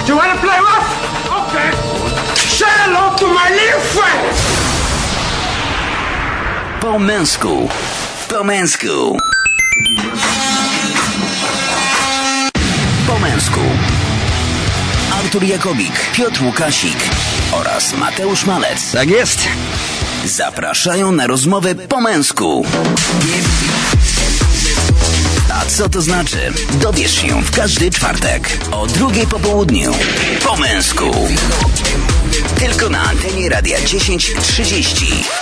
You wanna play rough? Okay. Say hello to my little friend. Po męsku. Po męsku. Po męsku. Artur Jakobik, Piotr Łukasik oraz Mateusz Malec. Tak jest. Zapraszają na rozmowę po męsku. A co to znaczy? Dowiesz się w każdy czwartek o 2:00 po południu. Po męsku. Tylko na antenie Radia 1030.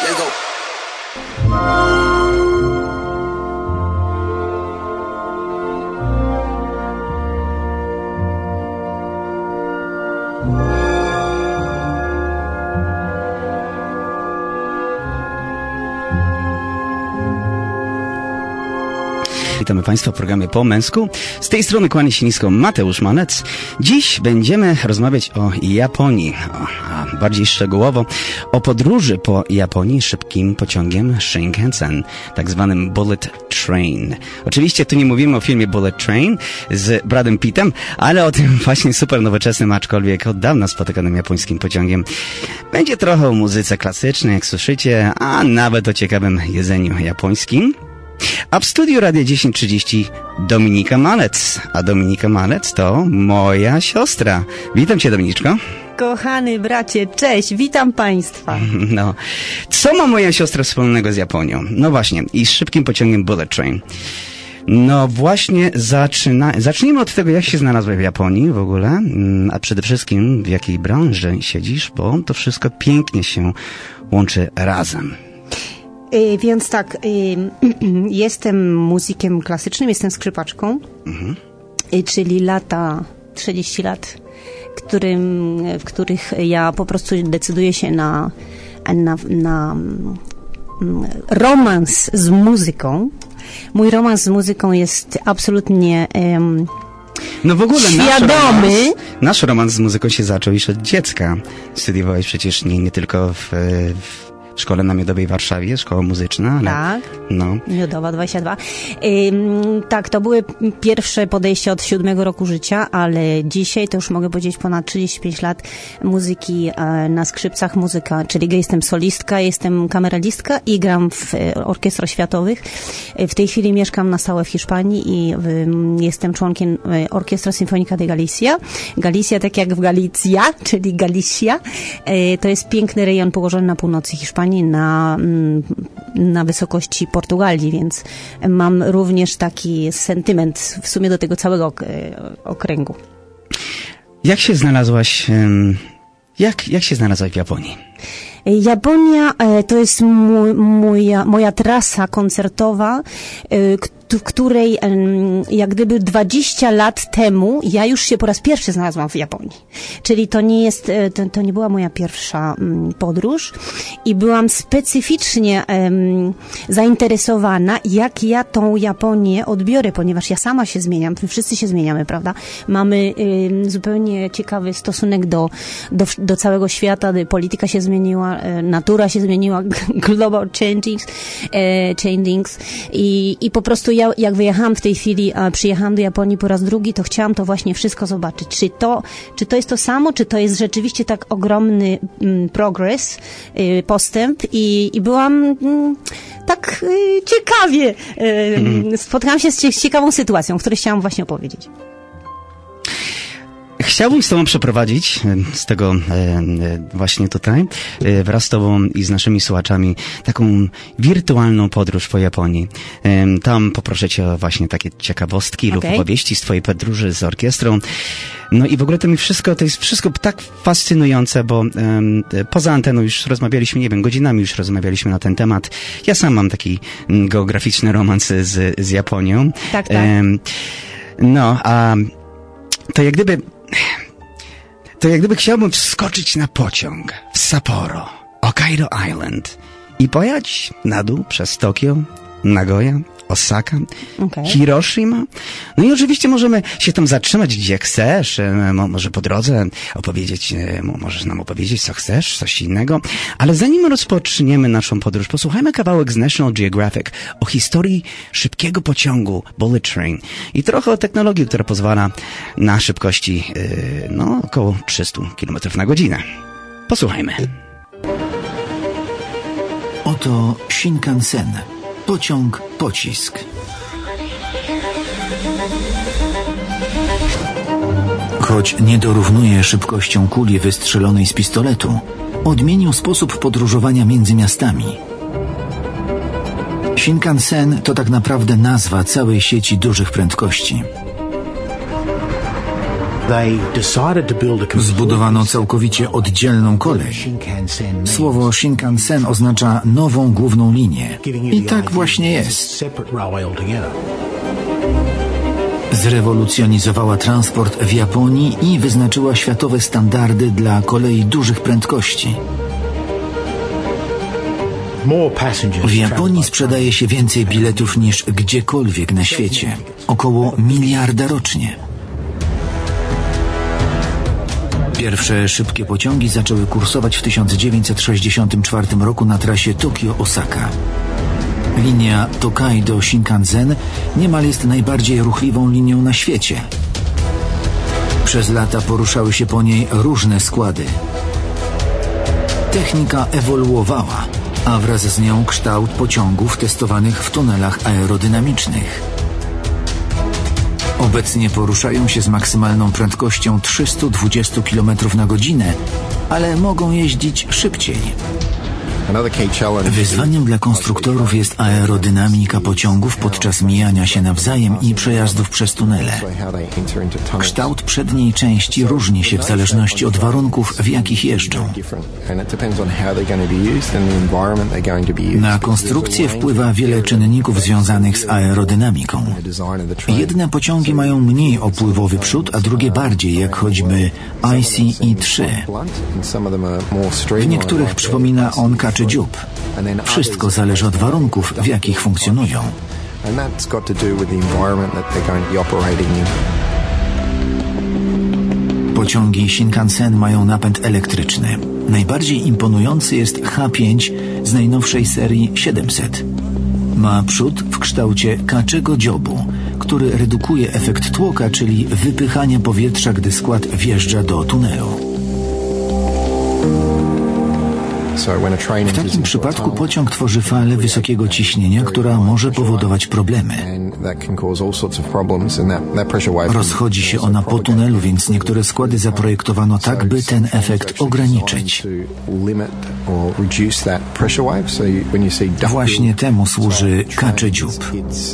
Witamy Państwa w programie Po męsku. Z tej strony kłania się nisko Mateusz Malec. Dziś będziemy rozmawiać o Japonii, a bardziej szczegółowo o podróży po Japonii szybkim pociągiem Shinkansen, tak zwanym Bullet Train. Oczywiście tu nie mówimy o filmie Bullet Train z Bradem Pittem, ale o tym właśnie super nowoczesnym, aczkolwiek od dawna spotykanym japońskim pociągiem. Będzie trochę o muzyce klasycznej, jak słyszycie, a nawet o ciekawym jedzeniu japońskim. A w studiu Radia 1030 Dominika Malec. A Dominika Malec to moja siostra. Witam Cię, Dominiczko. Kochany bracie, cześć, witam Państwa. No, co ma moja siostra wspólnego z Japonią? No właśnie, i z szybkim pociągiem Bullet Train. No właśnie, zacznijmy od tego, jak się znalazłeś w Japonii w ogóle, a przede wszystkim w jakiej branży siedzisz, bo to wszystko pięknie się łączy razem. Więc tak, jestem muzykiem klasycznym, jestem skrzypaczką, czyli lata, 30 lat, w których ja po prostu decyduję się na romans z muzyką. Mój romans z muzyką jest absolutnie no w ogóle świadomy. Nasz romans z muzyką się zaczął już od dziecka. Studiowałeś przecież nie tylko w szkole na Miodowej w Warszawie, szkoła muzyczna, ale... Tak, no. Miodowa 22. Tak, to były pierwsze podejścia od 7 roku życia, ale dzisiaj to już mogę powiedzieć ponad 35 lat muzyki na skrzypcach, czyli jestem solistka, jestem kameralistka i gram w orkiestrach światowych. W tej chwili mieszkam na stałe w Hiszpanii i jestem członkiem Orkiestra Sinfónica de Galicia. Galicia, tak jak w Galicja, czyli Galicia. To jest piękny rejon położony na północy Hiszpanii, na wysokości Portugalii, więc mam również taki sentyment w sumie do tego całego okręgu. Jak się znalazłaś, jak się znalazłaś w Japonii? Japonia to jest moja trasa koncertowa, w której jak gdyby 20 lat temu ja już się po raz pierwszy znalazłam w Japonii. Czyli to nie była moja pierwsza podróż i byłam specyficznie zainteresowana, jak ja tą Japonię odbiorę, ponieważ ja sama się zmieniam, wszyscy się zmieniamy, prawda? Mamy zupełnie ciekawy stosunek do całego świata, polityka się zmieniła, natura się zmieniła, global changings i po prostu ja, jak wyjechałam w tej chwili, przyjechałam do Japonii po raz drugi, to chciałam to właśnie wszystko zobaczyć. Czy to jest to samo, czy to jest rzeczywiście tak ogromny progres, postęp i byłam tak ciekawie, spotkałam się z ciekawą sytuacją, o której chciałam właśnie opowiedzieć. Chciałbym z Tobą przeprowadzić z tego właśnie tutaj wraz z Tobą i z naszymi słuchaczami taką wirtualną podróż po Japonii. Tam poproszę Cię o właśnie takie ciekawostki lub opowieści z Twojej podróży z orkiestrą. No i w ogóle to jest wszystko tak fascynujące, bo poza anteną już rozmawialiśmy, nie wiem, godzinami już rozmawialiśmy na ten temat. Ja sam mam taki geograficzny romans z Japonią. Tak. No, a to jak gdyby chciałbym wskoczyć na pociąg w Sapporo, Hokkaido Island i pojechać na dół przez Tokio, Nagoya, Osaka, Hiroshima. No i oczywiście możemy się tam zatrzymać, gdzie chcesz. Może po drodze możesz nam opowiedzieć, co chcesz, coś innego. Ale zanim rozpoczniemy naszą podróż, posłuchajmy kawałek z National Geographic o historii szybkiego pociągu Bullet Train i trochę o technologii, która pozwala na szybkości około 300 km na godzinę. Posłuchajmy. Oto Shinkansen. Pocisk. Choć nie dorównuje szybkością kuli wystrzelonej z pistoletu, odmienił sposób podróżowania między miastami. Shinkansen to tak naprawdę nazwa całej sieci dużych prędkości. Zbudowano całkowicie oddzielną kolej. Słowo Shinkansen oznacza nową główną linię. I tak właśnie jest. Zrewolucjonizowała transport w Japonii i wyznaczyła światowe standardy dla kolei dużych prędkości. W Japonii sprzedaje się więcej biletów niż gdziekolwiek na świecie. Około 1 miliarda rocznie. Pierwsze szybkie pociągi zaczęły kursować w 1964 roku na trasie Tokio-Osaka. Linia Tokaido Shinkansen niemal jest najbardziej ruchliwą linią na świecie. Przez lata poruszały się po niej różne składy. Technika ewoluowała, a wraz z nią kształt pociągów testowanych w tunelach aerodynamicznych. Obecnie poruszają się z maksymalną prędkością 320 km na godzinę, ale mogą jeździć szybciej. Wyzwaniem dla konstruktorów jest aerodynamika pociągów podczas mijania się nawzajem i przejazdów przez tunele. Kształt przedniej części różni się w zależności od warunków, w jakich jeżdżą. Na konstrukcję wpływa wiele czynników związanych z aerodynamiką. Jedne pociągi mają mniej opływowy przód, a drugie bardziej, jak choćby ICE-3. W niektórych przypomina on kaczy dziób. Wszystko zależy od warunków, w jakich funkcjonują. Pociągi Shinkansen mają napęd elektryczny. Najbardziej imponujący jest H5 z najnowszej serii 700. Ma przód w kształcie kaczego dziobu, który redukuje efekt tłoka, czyli wypychanie powietrza, gdy skład wjeżdża do tunelu. W takim przypadku pociąg tworzy falę wysokiego ciśnienia, która może powodować problemy. Rozchodzi się ona po tunelu, więc niektóre składy zaprojektowano tak, by ten efekt ograniczyć. Właśnie temu służy kaczy dziób.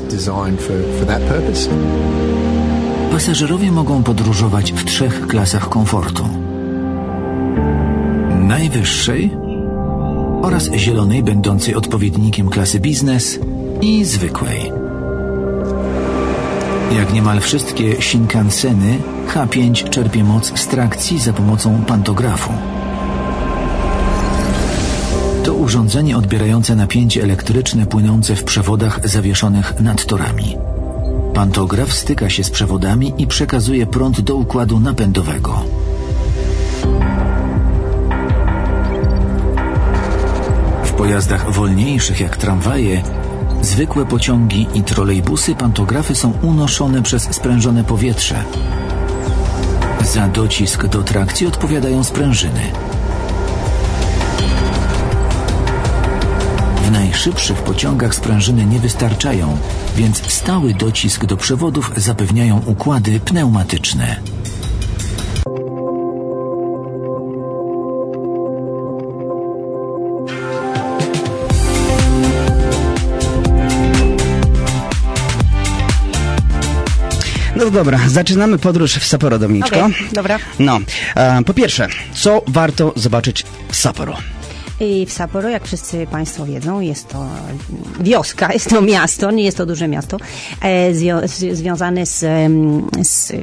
Pasażerowie mogą podróżować w 3 klasach komfortu. Najwyższej oraz zielonej, będącej odpowiednikiem klasy biznes, i zwykłej. Jak niemal wszystkie Shinkanseny, H5 czerpie moc z trakcji za pomocą pantografu. To urządzenie odbierające napięcie elektryczne płynące w przewodach zawieszonych nad torami. Pantograf styka się z przewodami i przekazuje prąd do układu napędowego. W pojazdach wolniejszych jak tramwaje, zwykłe pociągi i trolejbusy pantografy są unoszone przez sprężone powietrze. Za docisk do trakcji odpowiadają sprężyny. W najszybszych pociągach sprężyny nie wystarczają, więc stały docisk do przewodów zapewniają układy pneumatyczne. No dobra, zaczynamy podróż w Sapporo, Dominiczko. Okej, dobra. No, po pierwsze, co warto zobaczyć w Sapporo? I w Sapporo, jak wszyscy Państwo wiedzą, jest to wioska, jest to miasto, nie jest to duże miasto, związane z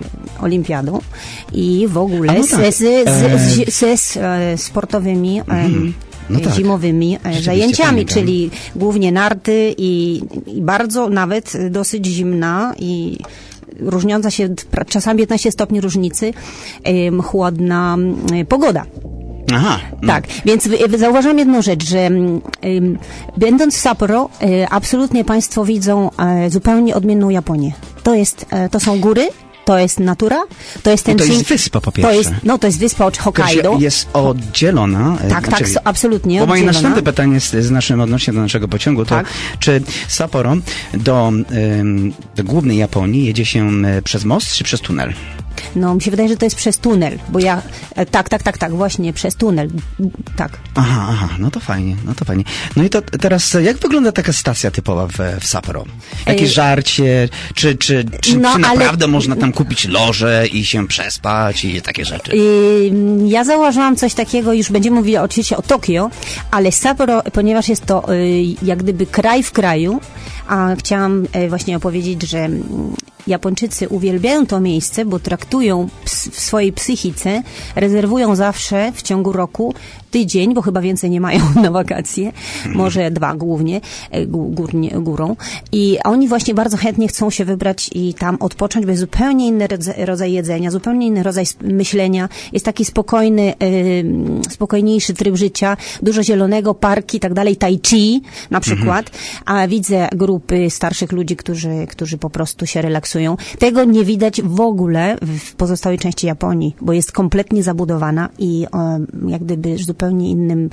olimpiadą i w ogóle ze sportowymi zimowymi zajęciami, fajnie, czyli głównie narty i bardzo nawet dosyć zimna i różniąca się czasami 15 stopni różnicy chłodna pogoda. Aha. No. Tak, więc zauważyłam jedną rzecz, że będąc w Sapporo, absolutnie Państwo widzą zupełnie odmienną Japonię. To są góry, to jest natura, to jest ten... To jest wyspa po pierwsze. To jest wyspa od Hokkaido. Jest oddzielona. Tak, absolutnie bo moje oddzielona. następne pytanie jest odnośnie do naszego pociągu, to czy Sapporo do głównej Japonii jedzie się przez most czy przez tunel? No, mi się wydaje, że to jest przez tunel, bo ja... Tak, właśnie, przez tunel. Tak. Aha, no to fajnie. No i to teraz, jak wygląda taka stacja typowa w Sapporo? Jakieś żarcie? Czy naprawdę można tam kupić loże i się przespać i takie rzeczy? Ja zauważyłam coś takiego, już będziemy mówili oczywiście o Tokio, ale Sapporo, ponieważ jest to jak gdyby kraj w kraju, a chciałam właśnie opowiedzieć, że Japończycy uwielbiają to miejsce, bo traktują w swojej psychice, rezerwują zawsze w ciągu roku tydzień, bo chyba więcej nie mają na wakacje, może 2 głównie, górą. I oni właśnie bardzo chętnie chcą się wybrać i tam odpocząć, bo jest zupełnie inny rodzaj jedzenia, zupełnie inny rodzaj myślenia. Jest taki spokojniejszy tryb życia, dużo zielonego, parki i tak dalej, tai chi na przykład. A widzę grupy starszych ludzi, którzy po prostu się relaksują. Tego nie widać w ogóle w pozostałej części Japonii, bo jest kompletnie zabudowana i jak gdyby zupełnie innym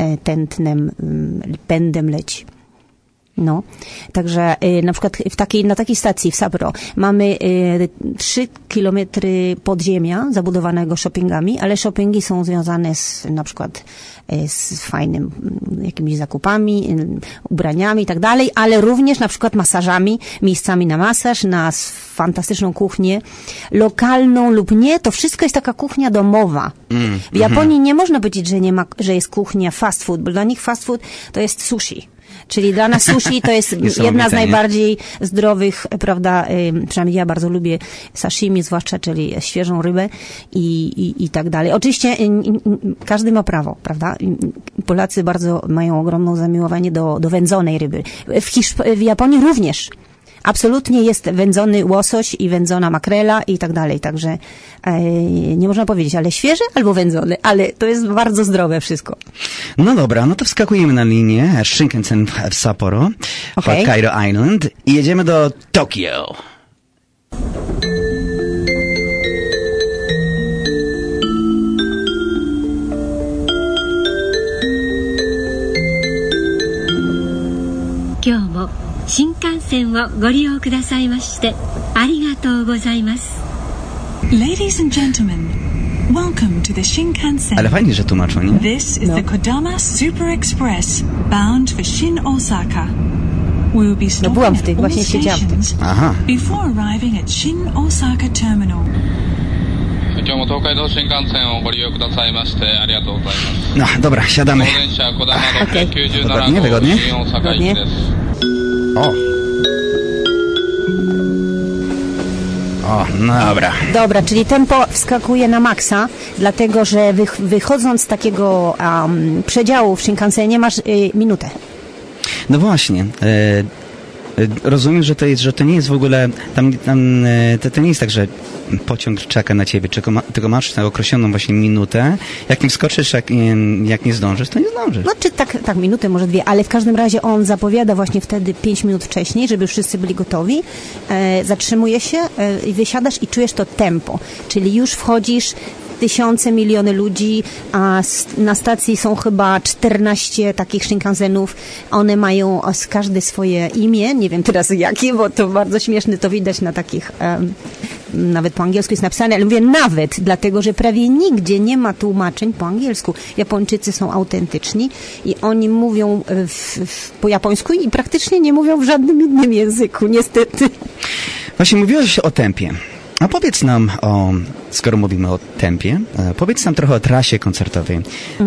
pędem leci. No, także na przykład na takiej stacji w Sapporo mamy 3 kilometry podziemia zabudowanego shoppingami, ale shoppingi są związane na przykład z fajnym jakimiś zakupami, ubraniami i tak dalej, ale również na przykład masażami, miejscami na masaż, na fantastyczną kuchnię, lokalną lub nie, to wszystko jest taka kuchnia domowa. W Japonii nie można powiedzieć, że jest kuchnia fast food, bo dla nich fast food to jest sushi. Czyli dla nas sushi to jest jedna z najbardziej zdrowych, prawda, przynajmniej ja bardzo lubię sashimi zwłaszcza, czyli świeżą rybę i tak dalej. Oczywiście każdy ma prawo, prawda? Polacy bardzo mają ogromne zamiłowanie do wędzonej ryby. W Japonii również. Absolutnie jest wędzony łosoś i wędzona makrela i tak dalej, także nie można powiedzieć, ale świeży albo wędzony, ale to jest bardzo zdrowe wszystko. No dobra, no to wskakujemy na linię Shinkansen w Sapporo, Hokkaido Island i jedziemy do Tokio. Kyomo 新幹線をご利用くださいましてありがとうございます。 Ladies and gentlemen, welcome to the Shinkansen. Ale fajnie, że tłumaczą, nie? This is the Kodama Super Express bound for Shin Osaka. We will be stopping byłam w at tych, all właśnie siedziałam w tym. stations before arriving at Shin Osaka Terminal. 今日も東海道新幹線をご利用くださいましてありがとうございます。 No, dobra, siadamy. 当電車こだま697 Wygodnie? 号新大阪行きです。 O, no dobra. Dobra, czyli tempo wskakuje na maksa, dlatego że wychodząc z takiego przedziału w Shinkansenie masz minutę. No właśnie. Rozumiem, że to nie jest w ogóle, to nie jest tak, że pociąg czeka na ciebie, tylko masz na określoną właśnie minutę. Jak nie wskoczysz, jak nie zdążysz, to nie zdążysz. No czy tak, minutę, może 2, ale w każdym razie on zapowiada właśnie wtedy 5 minut wcześniej, żeby wszyscy byli gotowi. Zatrzymuje się i wysiadasz i czujesz to tempo. Czyli już wchodzisz, tysiące, miliony ludzi, a na stacji są chyba 14 takich Shinkansenów. One mają każde swoje imię, nie wiem teraz jakie, bo to bardzo śmieszne, to widać na takich, nawet po angielsku jest napisane, ale mówię nawet, dlatego, że prawie nigdzie nie ma tłumaczeń po angielsku. Japończycy są autentyczni i oni mówią po japońsku i praktycznie nie mówią w żadnym innym języku, niestety. Właśnie mówiłeś o tempie. A Opowiedz nam skoro mówimy o tempie, powiedz nam trochę o trasie koncertowej.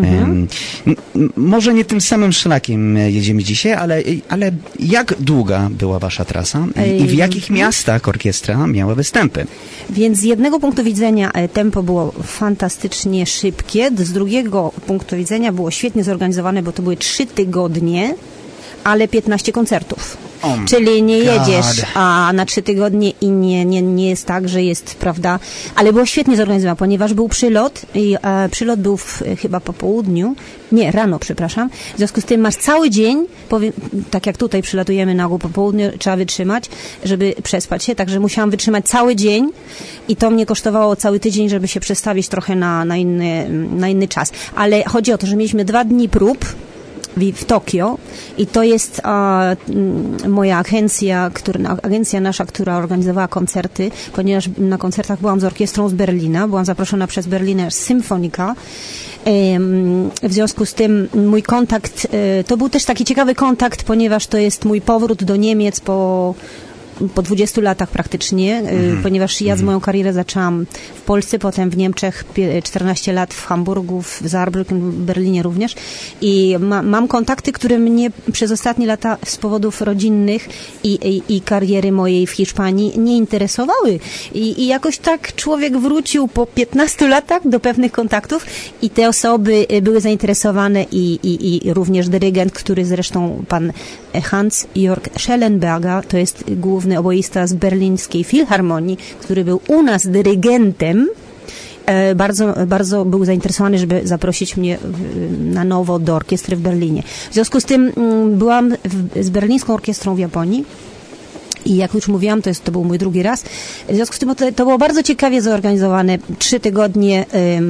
Może nie tym samym szlakiem jedziemy dzisiaj, ale jak długa była wasza trasa i w jakich miastach orkiestra miała występy? Więc z jednego punktu widzenia tempo było fantastycznie szybkie, z drugiego punktu widzenia było świetnie zorganizowane, bo to były 3 tygodnie, ale 15 koncertów. Czyli nie jedziesz na 3 tygodnie i nie jest tak, że jest, prawda, ale było świetnie zorganizowane, ponieważ był przylot i przylot był chyba po południu, rano, przepraszam. W związku z tym masz cały dzień, tak jak tutaj przylatujemy na ogół po południu, trzeba wytrzymać, żeby przespać się, także musiałam wytrzymać cały dzień i to mnie kosztowało cały tydzień, żeby się przestawić trochę na inny czas. Ale chodzi o to, że mieliśmy 2 dni prób w Tokio i to jest moja agencja nasza, która organizowała koncerty, ponieważ na koncertach byłam z orkiestrą z Berlina, byłam zaproszona przez Berliner Symphonika. W związku z tym mój kontakt, to był też taki ciekawy kontakt, ponieważ to jest mój powrót do Niemiec po 20 latach praktycznie, ponieważ ja z moją karierę zaczęłam w Polsce, potem w Niemczech 14 lat w Hamburgu, w Saarbrücken, w Berlinie również i mam kontakty, które mnie przez ostatnie lata z powodów rodzinnych i kariery mojej w Hiszpanii nie interesowały. I jakoś tak człowiek wrócił po 15 latach do pewnych kontaktów i te osoby były zainteresowane i również dyrygent, który zresztą pan Hans-Jörg Schellenberger, to jest główny oboista z berlińskiej filharmonii, który był u nas dyrygentem, bardzo, bardzo był zainteresowany, żeby zaprosić mnie na nowo do orkiestry w Berlinie. W związku z tym byłam z berlińską orkiestrą w Japonii i jak już mówiłam, to był mój drugi raz. W związku z tym to było bardzo ciekawie zorganizowane. 3 tygodnie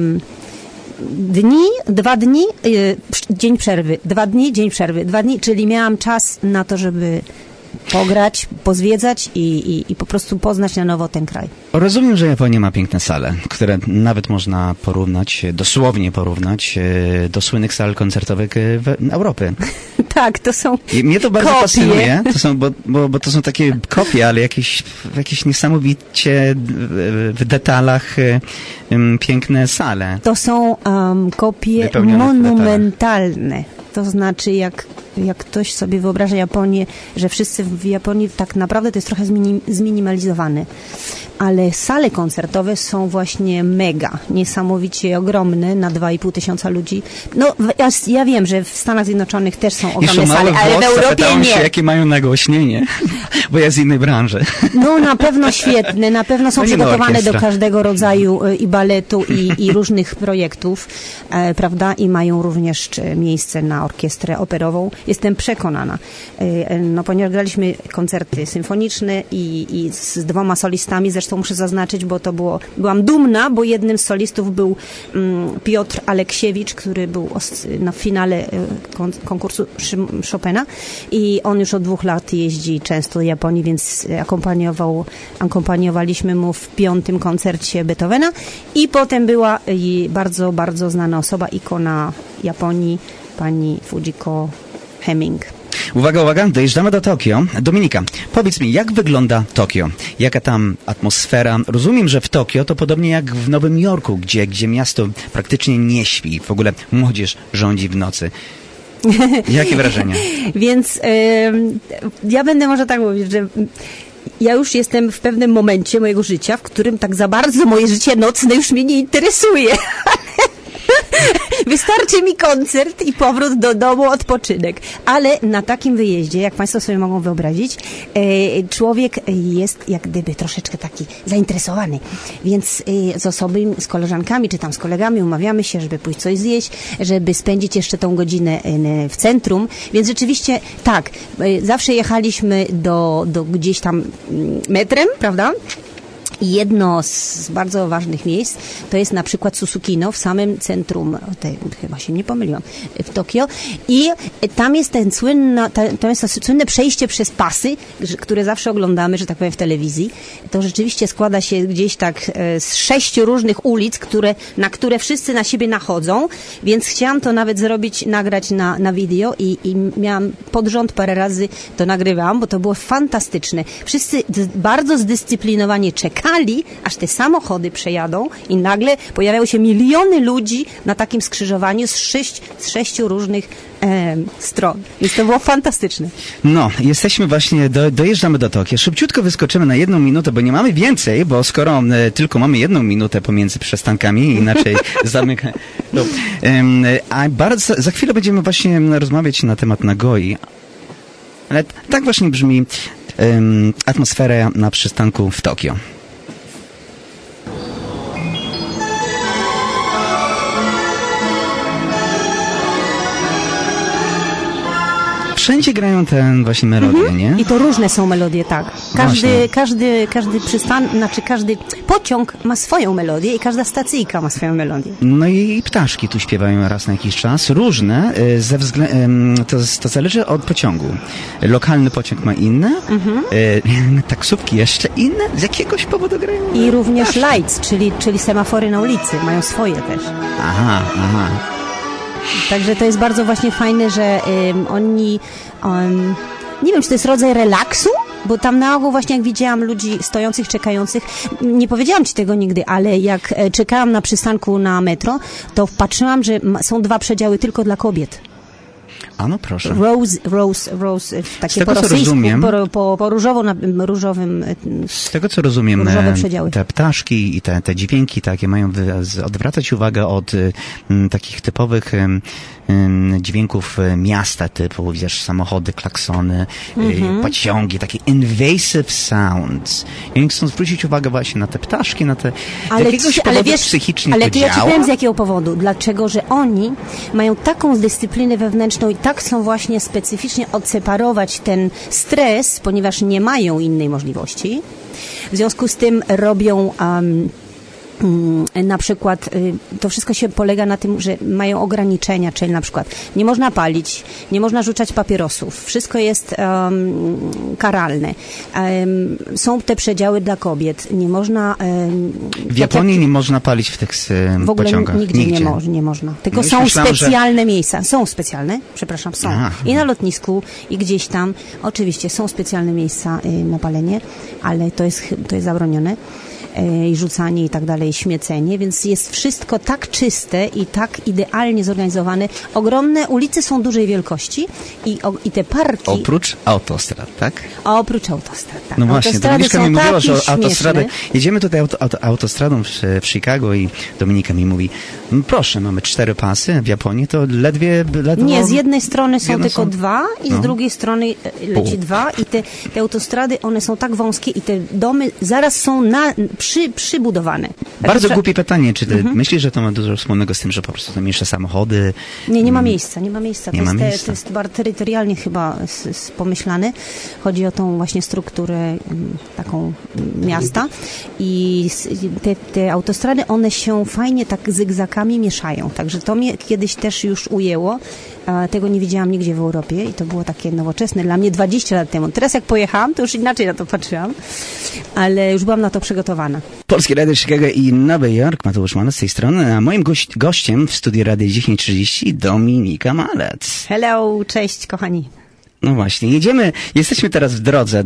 2 dni, dzień przerwy, 2 dni, dzień przerwy, 2 dni, czyli miałam czas na to, żeby pograć, pozwiedzać i po prostu poznać na nowo ten kraj. Rozumiem, że Japonia ma piękne sale, które nawet można dosłownie porównać do słynnych sal koncertowych Europy. Tak, to są I mnie to bardzo kopie. fascynuje, bo to są takie kopie, ale jakieś niesamowicie w detalach piękne sale. To są kopie monumentalne. To znaczy, jak ktoś sobie wyobraża Japonię, że wszyscy w Japonii tak naprawdę to jest trochę zminimalizowane. Ale sale koncertowe są właśnie mega, niesamowicie ogromne, na 2,5 tysiąca ludzi. No, ja wiem, że w Stanach Zjednoczonych też są ogromne sale, ale w Europie nie. Się, jakie mają nagłośnienie, bo ja z innej branży. No, na pewno świetne, na pewno są przygotowane do każdego rodzaju i baletu, i różnych projektów, prawda, i mają również miejsce na orkiestrę operową. Jestem przekonana, no, ponieważ graliśmy koncerty symfoniczne i z 2 solistami, zresztą muszę zaznaczyć, bo byłam dumna, bo jednym z solistów był Piotr Aleksiewicz, który był na finale konkursu Chopina i on już od 2 lat jeździ często do Japonii, więc akompaniowaliśmy mu w 5. koncercie Beethovena i potem była bardzo, bardzo znana osoba, ikona Japonii, pani Fujiko Hemming. Uwaga, dojeżdżamy do Tokio. Dominika, powiedz mi, jak wygląda Tokio? Jaka tam atmosfera? Rozumiem, że w Tokio to podobnie jak w Nowym Jorku, gdzie miasto praktycznie nie śpi. W ogóle młodzież rządzi w nocy. Jakie wrażenia? Więc ja będę może tak mówić, że ja już jestem w pewnym momencie mojego życia, w którym tak za bardzo moje życie nocne już mnie nie interesuje. Wystarczy mi koncert i powrót do domu, odpoczynek. Ale na takim wyjeździe, jak Państwo sobie mogą wyobrazić, człowiek jest jak gdyby troszeczkę taki zainteresowany. Więc z koleżankami czy tam z kolegami umawiamy się, żeby pójść coś zjeść, żeby spędzić jeszcze tą godzinę w centrum. Więc rzeczywiście tak, zawsze jechaliśmy do gdzieś tam metrem, prawda? I jedno z bardzo ważnych miejsc to jest na przykład Susukino w samym centrum, chyba się nie pomyliłam, w Tokio. I tam jest to słynne przejście przez pasy, które zawsze oglądamy, że tak powiem, w telewizji. To rzeczywiście składa się gdzieś tak z 6 różnych ulic, na które wszyscy na siebie nachodzą, więc chciałam to nawet nagrać na video i miałam pod rząd parę razy to nagrywałam, bo to było fantastyczne. Wszyscy bardzo zdyscyplinowanie czekali czekali, aż te samochody przejadą i nagle pojawiały się miliony ludzi na takim skrzyżowaniu z sześciu różnych stron. Więc to było fantastyczne. No, jesteśmy właśnie, dojeżdżamy do Tokio. Szybciutko wyskoczymy na 1 minutę, bo nie mamy więcej, bo skoro tylko mamy 1 minutę pomiędzy przystankami, inaczej zamykamy. No, a za chwilę będziemy właśnie rozmawiać na temat Nagoi. Ale tak właśnie brzmi atmosfera na przystanku w Tokio. Wszędzie grają te właśnie melodie, nie? I to różne są melodie, tak. Każdy każdy pociąg ma swoją melodię i każda stacyjka ma swoją melodię. No i ptaszki tu śpiewają raz na jakiś czas. Różne, to zależy od pociągu. Lokalny pociąg ma inne, taksówki jeszcze inne, z jakiegoś powodu grają. I również lights, czyli semafory na ulicy, mają swoje też. Aha. Także to jest bardzo właśnie fajne, że oni, nie wiem, czy to jest rodzaj relaksu, bo tam na ogół właśnie jak widziałam ludzi stojących, czekających, nie powiedziałam ci tego nigdy, ale jak czekałam na przystanku na metro, to patrzyłam, że są 2 przedziały tylko dla kobiet. A no proszę. Rose, takie po rosyjsku, po różowym. Z tego co rozumiem, te ptaszki i te dźwięki takie mają odwracać uwagę od takich typowych dźwięków miasta, typu, wiesz, samochody, klaksony, pociągi, takie invasive sounds. I oni chcą zwrócić uwagę właśnie na te ptaszki, na te z jakiegoś powodu psychicznie to działa. Ja ci powiem z jakiego powodu. Dlaczego, że oni mają taką dyscyplinę wewnętrzną i tak chcą właśnie specyficznie odseparować ten stres, ponieważ nie mają innej możliwości. W związku z tym robią na przykład to wszystko się polega na tym, że mają ograniczenia, czyli na przykład nie można palić, nie można rzucać papierosów, wszystko jest karalne. Są te przedziały dla kobiet, nie można... w Japonii nie można palić w tych w ogóle pociągach? Nigdzie. Nie można. Tylko No są specjalne miejsca. Są specjalne, przepraszam, są. I na lotnisku, i gdzieś tam. Oczywiście są specjalne miejsca na palenie, ale to jest zabronione. I rzucanie i tak dalej, śmiecenie, więc jest wszystko tak czyste i tak idealnie zorganizowane. Ogromne ulice są dużej wielkości i te parki... Oprócz autostrad, tak? Oprócz autostrad, tak. No właśnie, Dominiczka mi mówiła, że autostrady... Jedziemy tutaj autostradą w Chicago i Dominika mi mówi, proszę, mamy 4 pasy w Japonii, to ledwie... Nie, z jednej strony są tylko 2 i z drugiej strony leci 2 i te autostrady, one są tak wąskie i te domy zaraz są przybudowane. Bardzo głupie pytanie, czy ty myślisz, że to ma dużo wspólnego z tym, że po prostu to mniejsze samochody? Nie ma miejsca. To jest bardzo terytorialnie chyba pomyślane. Chodzi o tą właśnie strukturę taką miasta i te autostrady, one się fajnie tak zygzakami mieszają. Także to mnie kiedyś też już ujęło. Tego nie widziałam nigdzie w Europie i to było takie nowoczesne dla mnie 20 lat temu. Teraz jak pojechałam, to już inaczej na to patrzyłam, ale już byłam na to przygotowana. Polskie Radio Chicago i Nowy Jork, Mateusz Malec z tej strony, a moim gościem w studiu Radia 1030 Dominika Malec. Hello, cześć kochani. No właśnie, jesteśmy teraz w drodze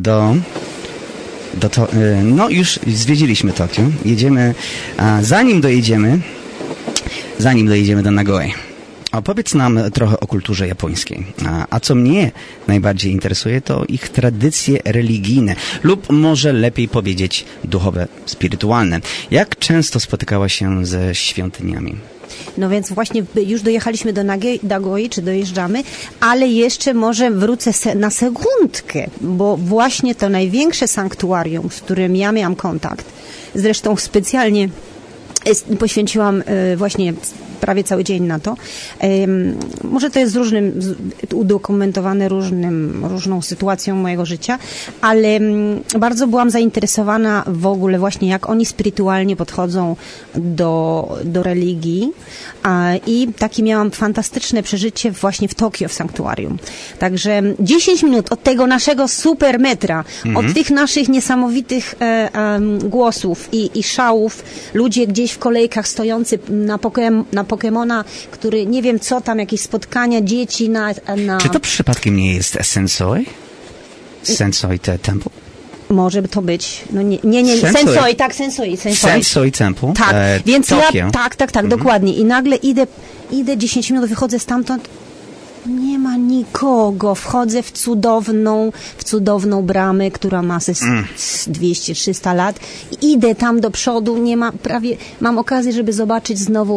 no już zwiedziliśmy Tokio, jedziemy, a zanim dojedziemy do Nagoi. Opowiedz nam trochę o kulturze japońskiej. A co mnie najbardziej interesuje, to ich tradycje religijne, lub może lepiej powiedzieć duchowe, spirytualne. Jak często spotykałaś się ze świątyniami? No więc właśnie już dojechaliśmy do Nagoi, czy dojeżdżamy, ale jeszcze może wrócę na sekundkę, bo właśnie to największe sanktuarium, z którym ja miałam kontakt, zresztą specjalnie poświęciłam właśnie prawie cały dzień na to. Może to jest udokumentowane różną sytuacją mojego życia, ale bardzo byłam zainteresowana w ogóle właśnie, jak oni spirytualnie podchodzą do religii i takie miałam fantastyczne przeżycie właśnie w Tokio, w sanktuarium. Także 10 minut od tego naszego super metra, od tych naszych niesamowitych głosów i szałów, ludzie gdzieś w kolejkach stojący na Pokemona, który nie wiem co tam, jakieś spotkania dzieci na... Czy to przypadkiem nie jest Sensoi? Sensoi Temple? Może to być, no nie, Sensoi. Sensoi Temple. Tak, więc Tokio. Tak, dokładnie. I nagle idę 10 minut, wychodzę stamtąd, nie ma nikogo. Wchodzę w cudowną bramę, która ma 200-300 lat. Idę tam do przodu, mam okazję, żeby zobaczyć znowu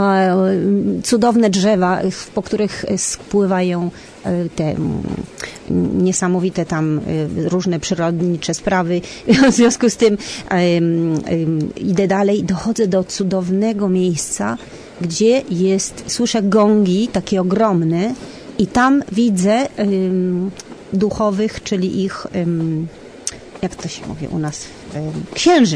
cudowne drzewa, po których spływają te niesamowite tam różne przyrodnicze sprawy. W związku z tym idę dalej, dochodzę do cudownego miejsca, gdzie słyszę gongi, takie ogromne, i tam widzę duchowych, czyli ich, jak to się mówi u nas, księży.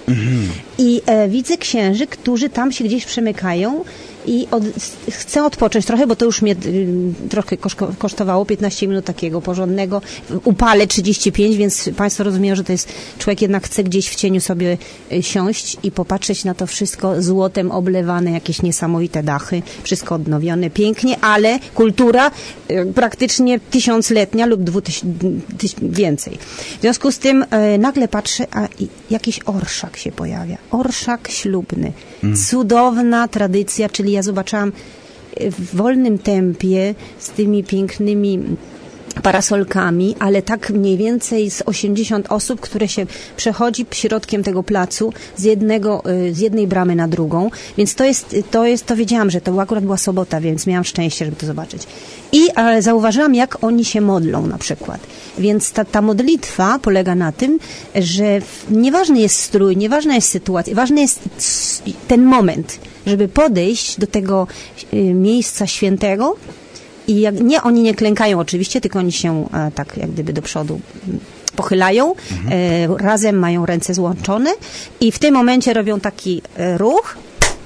I widzę księży, którzy tam się gdzieś przemykają i chcę odpocząć trochę, bo to już mnie trochę kosztowało 15 minut takiego porządnego. Upale 35, więc Państwo rozumieją, że to jest, człowiek jednak chce gdzieś w cieniu sobie siąść i popatrzeć na to wszystko złotem oblewane, jakieś niesamowite dachy, wszystko odnowione pięknie, ale kultura praktycznie 1000-letnia lub 2000 więcej. W związku z tym nagle patrzę, a jakiś orszak się pojawia. Orszak ślubny. Cudowna tradycja, czyli ja zobaczyłam w wolnym tempie z tymi pięknymi parasolkami, ale tak mniej więcej z 80 osób, które się przechodzi środkiem tego placu z jednej bramy na drugą. Więc to wiedziałam, że to akurat była sobota, więc miałam szczęście, żeby to zobaczyć. Ale zauważyłam, jak oni się modlą na przykład. Więc ta modlitwa polega na tym, że nieważny jest strój, nieważna jest sytuacja, ważny jest ten moment, żeby podejść do tego miejsca świętego. I oni nie klękają oczywiście, tylko oni się tak jak gdyby do przodu pochylają, razem mają ręce złączone i w tym momencie robią taki ruch,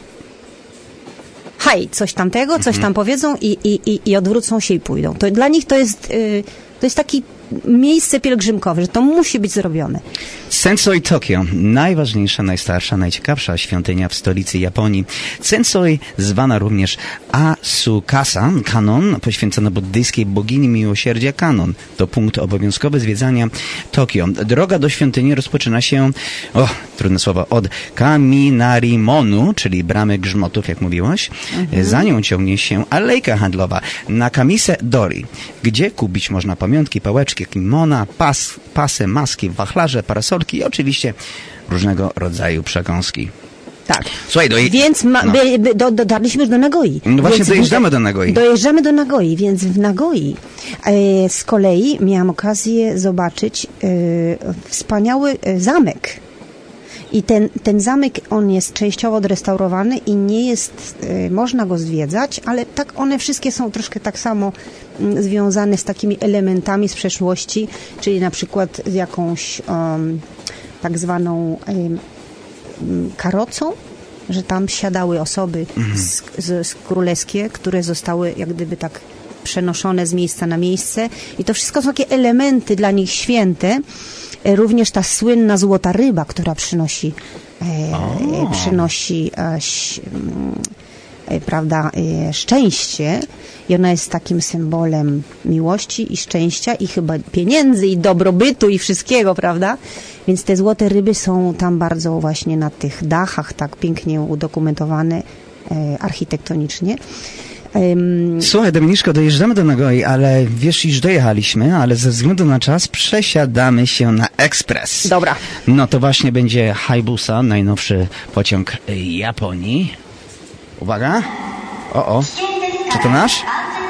coś tamtego, coś tam powiedzą i odwrócą się i pójdą. To dla nich to jest taki miejsce pielgrzymkowe, że to musi być zrobione. Sensoi Tokio, najważniejsza, najstarsza, najciekawsza świątynia w stolicy Japonii. Sensoi, zwana również Asukasa, kanon, poświęcona buddyjskiej bogini miłosierdzia kanon. To punkt obowiązkowy zwiedzania Tokio. Droga do świątyni rozpoczyna się, trudne słowo, od Kaminarimonu, czyli bramy grzmotów, jak mówiłaś. Za nią ciągnie się alejka handlowa Nakamise Dori, gdzie kupić można pamiątki, pałeczki, kimona, pasy, maski, wachlarze, parasolki i oczywiście różnego rodzaju przekąski. Tak. Słuchaj, więc dotarliśmy już do Nagoi. No właśnie, dojeżdżamy do Nagoi. Dojeżdżamy do Nagoi, więc w Nagoi z kolei miałam okazję zobaczyć wspaniały zamek. I ten zamek, on jest częściowo odrestaurowany i nie jest, można go zwiedzać, ale tak one wszystkie są troszkę tak samo związane z takimi elementami z przeszłości, czyli na przykład z jakąś tak zwaną karocą, że tam siadały osoby z królewskie, które zostały jak gdyby tak przenoszone z miejsca na miejsce i to wszystko są takie elementy dla nich święte. Również ta słynna złota ryba, która przynosi prawda, szczęście i ona jest takim symbolem miłości i szczęścia i chyba pieniędzy i dobrobytu i wszystkiego, prawda? Więc te złote ryby są tam bardzo właśnie na tych dachach tak pięknie udokumentowane architektonicznie. Słuchaj, Dominiczko, dojeżdżamy do Nagoi, ale wiesz, iż dojechaliśmy, ale ze względu na czas przesiadamy się na ekspres. Dobra. No to właśnie będzie Hayabusa, najnowszy pociąg Japonii. Uwaga. Czy to nasz?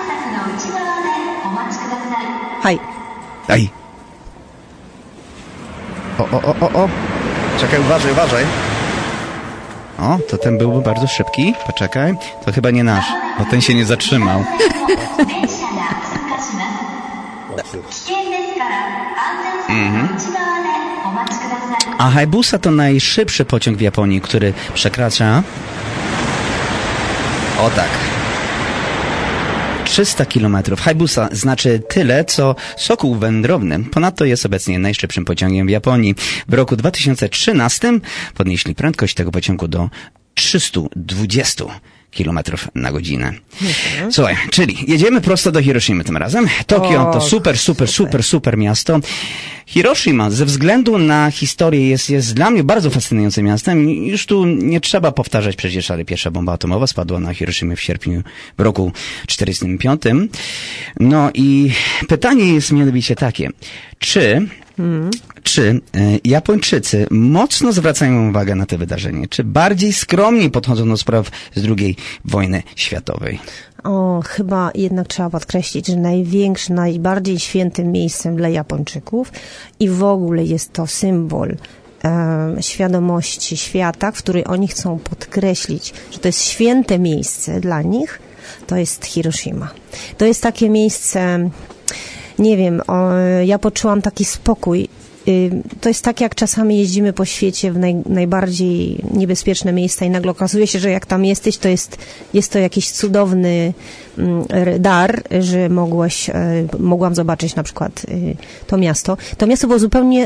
Aj. Czekaj, uważaj. To ten byłby bardzo szybki. Poczekaj. To chyba nie nasz, bo ten się nie zatrzymał. A Hayabusa to najszybszy pociąg w Japonii, który przekracza 300 kilometrów. Hayabusa znaczy tyle, co sokół wędrowny. Ponadto jest obecnie najszybszym pociągiem w Japonii. W roku 2013 podnieśli prędkość tego pociągu do 320 kilometrów na godzinę. Słuchaj, czyli jedziemy prosto do Hiroshimy tym razem. Tokio to super miasto. Hiroshima ze względu na historię jest dla mnie bardzo fascynującym miastem. Już tu nie trzeba powtarzać przecież, ale pierwsza bomba atomowa spadła na Hiroshimę w sierpniu w roku 1945. No i pytanie jest mianowicie takie, czy Japończycy mocno zwracają uwagę na to wydarzenie? Czy bardziej skromnie podchodzą do spraw z II wojny światowej? Chyba jednak trzeba podkreślić, że największym, najbardziej świętym miejscem dla Japończyków i w ogóle jest to symbol świadomości świata, w której oni chcą podkreślić, że to jest święte miejsce dla nich, to jest Hiroshima. To jest takie miejsce, nie wiem, ja poczułam taki spokój. To jest tak, jak czasami jeździmy po świecie w najbardziej niebezpieczne miejsca i nagle okazuje się, że jak tam jesteś, to jest to jakiś cudowny dar, że mogłam zobaczyć na przykład to miasto. To miasto było zupełnie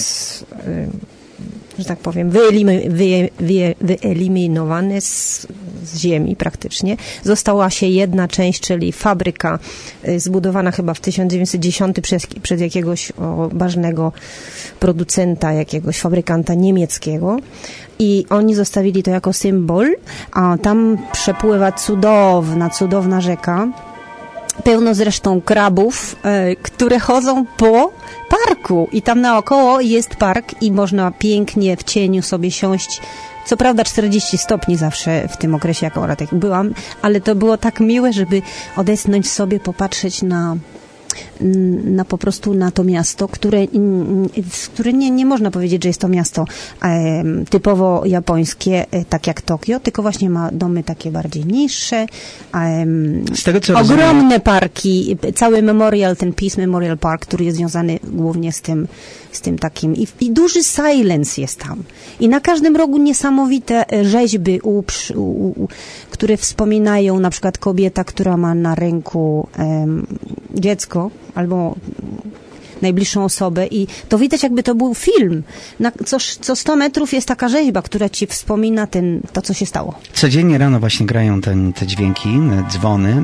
że tak powiem, wyeliminowane z ziemi praktycznie. Została się jedna część, czyli fabryka zbudowana chyba w 1910 przez jakiegoś ważnego producenta, jakiegoś fabrykanta niemieckiego. I oni zostawili to jako symbol, a tam przepływa cudowna rzeka. Pełno zresztą krabów, które chodzą po parku i tam naokoło jest park i można pięknie w cieniu sobie siąść. Co prawda 40 stopni zawsze w tym okresie, jak akurat byłam, ale to było tak miłe, żeby odetchnąć sobie, popatrzeć na po prostu na to miasto, które nie można powiedzieć, że jest to miasto typowo japońskie, tak jak Tokio, tylko właśnie ma domy takie bardziej niższe, z tego, co ogromne rozumiem, parki, cały memorial, ten Peace Memorial Park, który jest związany głównie z tym takim i duży silence jest tam. I na każdym rogu niesamowite rzeźby, które wspominają na przykład kobieta, która ma na ręku dziecko albo najbliższą osobę i to widać, jakby to był film. Co 100 metrów jest taka rzeźba, która ci wspomina to, co się stało. Codziennie rano właśnie grają te dźwięki, dzwony,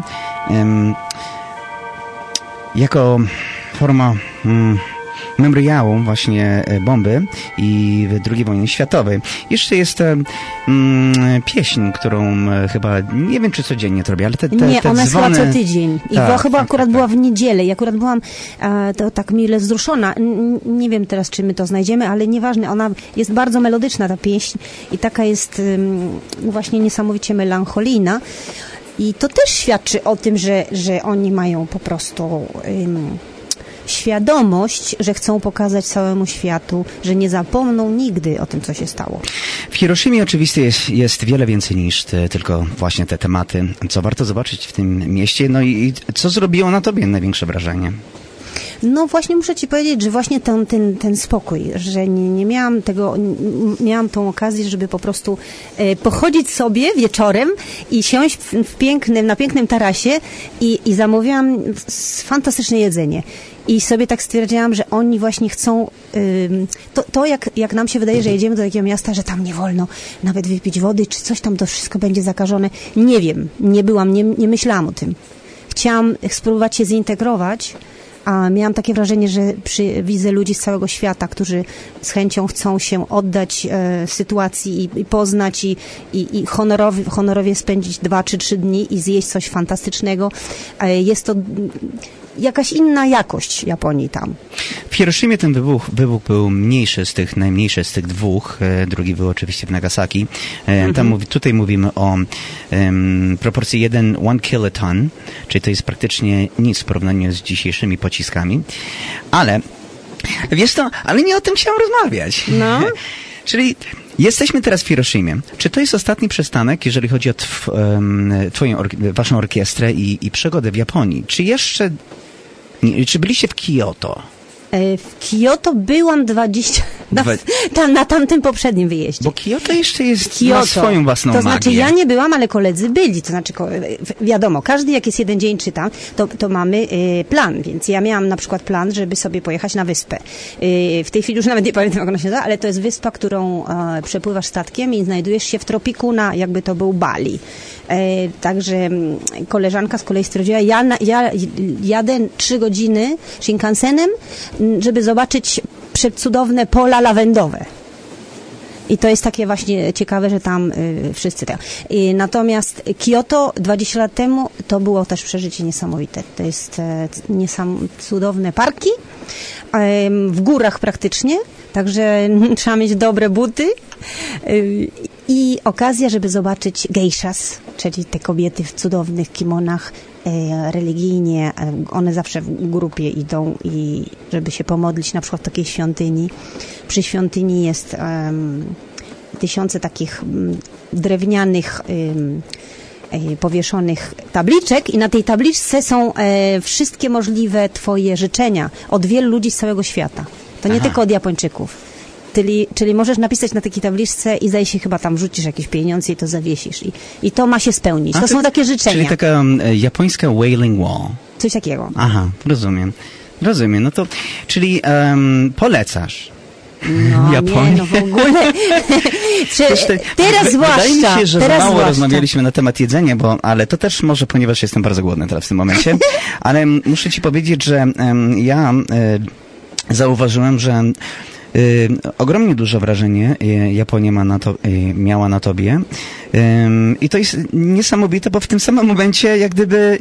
jako forma memoriału właśnie bomby i II wojny światowej. Jeszcze jest pieśń, którą chyba, nie wiem czy codziennie to robię, ale te ona dzwony... jest chyba co tydzień. I chyba akurat była w niedzielę. I akurat byłam to tak mile wzruszona. Nie wiem teraz, czy my to znajdziemy, ale nieważne. Ona jest bardzo melodyczna, ta pieśń. I taka jest właśnie niesamowicie melancholijna. I to też świadczy o tym, że oni mają po prostu... świadomość, że chcą pokazać całemu światu, że nie zapomną nigdy o tym, co się stało. W Hiroshimie oczywiście jest wiele więcej niż tylko właśnie te tematy, co warto zobaczyć w tym mieście. No i co zrobiło na tobie największe wrażenie? No właśnie muszę ci powiedzieć, że właśnie ten spokój, że nie miałam miałam tą okazję, żeby po prostu pochodzić sobie wieczorem i siąść na pięknym tarasie i zamówiłam fantastyczne jedzenie. I sobie tak stwierdziłam, że oni właśnie chcą, jak nam się wydaje, że jedziemy do takiego miasta, że tam nie wolno nawet wypić wody, czy coś tam, to wszystko będzie zakażone. Nie wiem, nie myślałam o tym. Chciałam spróbować się zintegrować, a miałam takie wrażenie, że widzę ludzi z całego świata, którzy z chęcią chcą się oddać sytuacji i poznać i honorowie spędzić 2 czy 3 dni i zjeść coś fantastycznego. Jest to jakaś inna jakość Japonii tam. W Hiroshimie ten wybuch był najmniejszy z tych dwóch. Drugi był oczywiście w Nagasaki. Tutaj mówimy o proporcji 1 kiloton, czyli to jest praktycznie nic w porównaniu z dzisiejszymi pociskami. Ale wiesz co, ale nie o tym chciałam rozmawiać. No. Czyli jesteśmy teraz w Hiroshimie. Czy to jest ostatni przystanek, jeżeli chodzi o waszą orkiestrę i przygodę w Japonii? Czy byliście w Kyoto? W Kyoto byłam na tamtym poprzednim wyjeździe. Bo Kyoto jeszcze ma swoją własną magię. To znaczy ja nie byłam, ale koledzy byli. To znaczy wiadomo, każdy jak jest jeden dzień czytam, to mamy plan. Więc ja miałam na przykład plan, żeby sobie pojechać na wyspę. W tej chwili już nawet nie pamiętam, jak ona się nazywa, ale to jest wyspa, którą przepływasz statkiem i znajdujesz się w tropiku jakby to był Bali. Także koleżanka z kolei stwierdziła, ja jadę 3 godziny Shinkansenem, żeby zobaczyć przecudowne pola lawendowe. I to jest takie właśnie ciekawe, że tam wszyscy tam. Natomiast Kyoto 20 lat temu to było też przeżycie niesamowite. To jest cudowne parki, w górach praktycznie, także trzeba mieć dobre buty i okazja, żeby zobaczyć geishas, czyli te kobiety w cudownych kimonach, religijnie, one zawsze w grupie idą i żeby się pomodlić na przykład w takiej świątyni. Przy świątyni jest tysiące takich drewnianych powieszonych tabliczek i na tej tabliczce są wszystkie możliwe twoje życzenia od wielu ludzi z całego świata. To nie tylko od Japończyków. Czyli możesz napisać na takiej tabliczce i zdaje się chyba tam rzucisz jakieś pieniądze i to zawiesisz. I to ma się spełnić. To są takie życzenia. Czyli taka japońska Wailing Wall. Coś takiego. Aha, rozumiem. No to, czyli polecasz. No Japonię. Nie, no w ogóle. Teraz zwłaszcza. Wydaje mi się, że mało rozmawialiśmy na temat jedzenia, ale to też może, ponieważ jestem bardzo głodny teraz w tym momencie, ale muszę ci powiedzieć, że ja zauważyłem, że ogromnie duże wrażenie Japonia miała na tobie. I to jest niesamowite, bo w tym samym momencie jak gdyby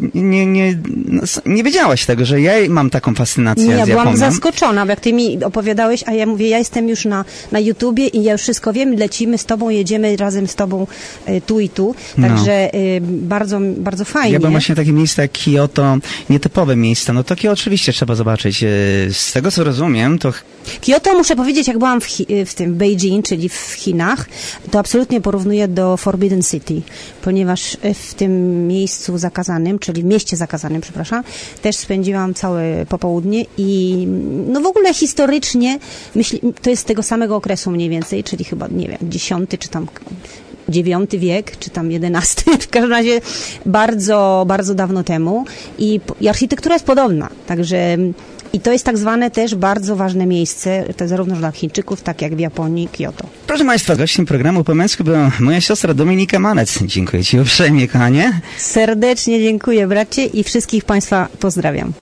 nie wiedziałaś tego, że ja mam taką fascynację z Japonią. Ja byłam zaskoczona, bo jak ty mi opowiadałeś, a ja mówię, ja jestem już na YouTubie i ja już wszystko wiem, lecimy z tobą, jedziemy razem z tobą tu i tu. Także bardzo, bardzo fajnie. Ja byłem właśnie takie miejsca jak Kyoto, nietypowe miejsca. No Tokio oczywiście trzeba zobaczyć. Z tego co rozumiem, to... Kyoto, muszę powiedzieć, jak byłam w tym Beijing, czyli w Chinach, to absolutnie porównuję do Forbidden City, ponieważ w tym miejscu zakazanym, czyli w mieście zakazanym, przepraszam, też spędziłam całe popołudnie i no w ogóle historycznie to jest z tego samego okresu mniej więcej, czyli chyba, nie wiem, 10 czy tam 9 wiek, czy tam 11, w każdym razie bardzo, bardzo dawno temu i architektura jest podobna, także i to jest tak zwane też bardzo ważne miejsce, to zarówno dla Chińczyków, tak jak w Japonii, Kyoto. Proszę Państwa, gościem programu Po męsku była moja siostra Dominika Manec. Dziękuję Ci uprzejmie, kochanie. Serdecznie dziękuję, bracie, i wszystkich Państwa pozdrawiam.